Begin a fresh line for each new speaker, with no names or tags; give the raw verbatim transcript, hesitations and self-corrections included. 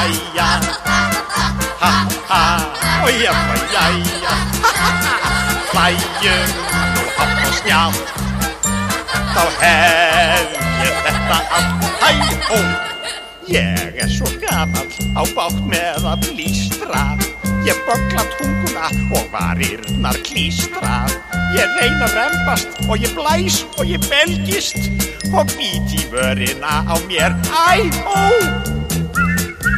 jæja, ha, ha, og ég bara jæja, hlæjum nú hátt og snjátt, þá hef ég þetta allt, hæ, ó, ég er svo gamall á bátt með að blístra, ég böggla tunguna og varirnar klístra, ég reyna að rembast og ég blæs og ég belgist og být í vörina á mér, æ, ó,